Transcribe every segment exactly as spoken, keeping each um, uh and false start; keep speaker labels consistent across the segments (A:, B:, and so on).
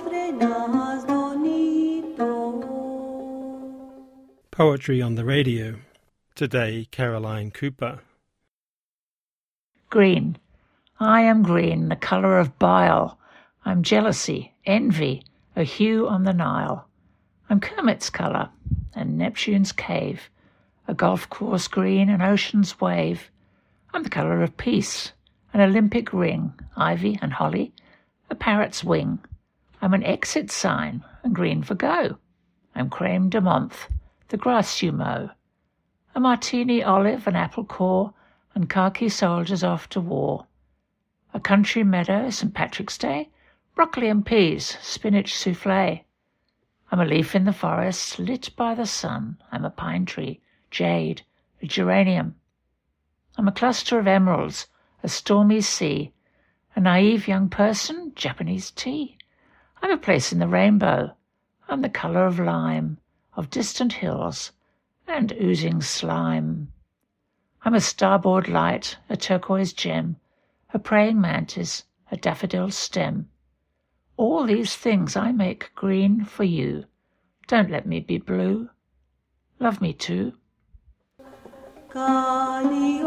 A: Poetry on the Radio. Today, Caroline Cooper.
B: Green. I am green, the colour of bile. I'm jealousy, envy, a hue on the Nile. I'm Kermit's colour, and Neptune's cave, a golf course green, an ocean's wave. I'm the colour of peace, an Olympic ring, ivy and holly, a parrot's wing. I'm an exit sign, and green for go. I'm creme de menthe, the grass you mow. A martini olive, an apple core, and khaki soldiers off to war. A country meadow, Saint Patrick's Day, broccoli and peas, spinach soufflé. I'm a leaf in the forest, lit by the sun. I'm a pine tree, jade, a geranium. I'm a cluster of emeralds, a stormy sea, a naive young person, Japanese tea. I'm a place in the rainbow. I'm the colour of lime, of distant hills, and oozing slime. I'm a starboard light, a turquoise gem, a praying mantis, a daffodil stem. All these things I make green for you. Don't let me be blue. Love me too. I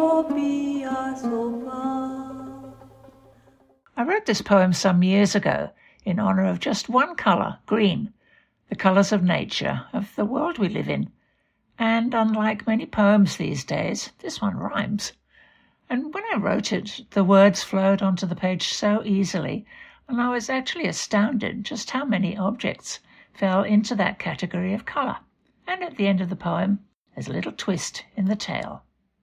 B: wrote this poem some years ago in honour of just one colour, green, the colours of nature, of the world we live in. And unlike many poems these days, this one rhymes. And when I wrote it, the words flowed onto the page so easily, and I was actually astounded just how many objects fell into that category of colour. And at the end of the poem, there's a little twist in the tale.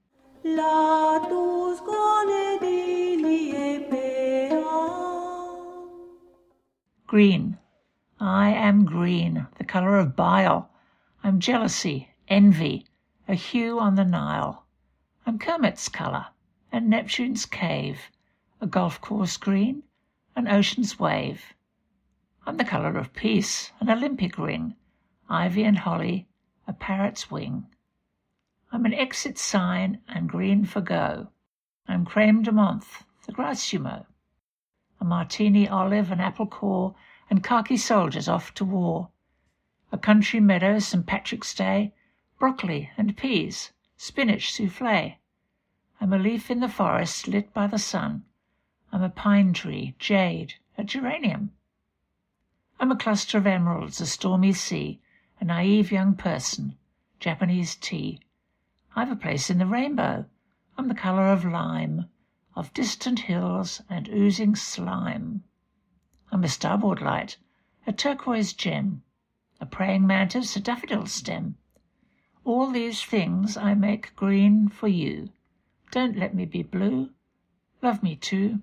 B: Green. I am green, the colour of bile. I'm jealousy, envy, a hue on the Nile. I'm Kermit's colour, and Neptune's cave, a golf course green, an ocean's wave. I'm the colour of peace, an Olympic ring, ivy and holly, a parrot's wing. I'm an exit sign and green for go. I'm creme de menthe, the grass you mow. A martini olive, an apple core, and khaki soldiers off to war. A country meadow, Saint Patrick's Day, broccoli and peas, spinach soufflé. I'm a leaf in the forest lit by the sun. I'm a pine tree, jade, a geranium. I'm a cluster of emeralds, a stormy sea, a naive young person, Japanese tea. I've a place in the rainbow. I'm the colour of lime, of distant hills and oozing slime. I'm a starboard light, a turquoise gem, a praying mantis, a daffodil stem. All these things I make green for you. Don't let me be blue. Love me too.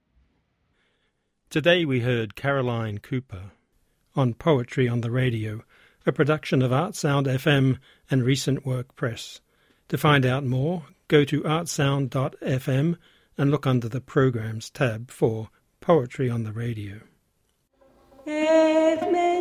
A: Today we heard Caroline Cooper on Poetry on the Radio, a production of Artsound F M and Recent Work Press. To find out more, go to artsound dot f m and look under the Programs tab for Poetry on the Radio.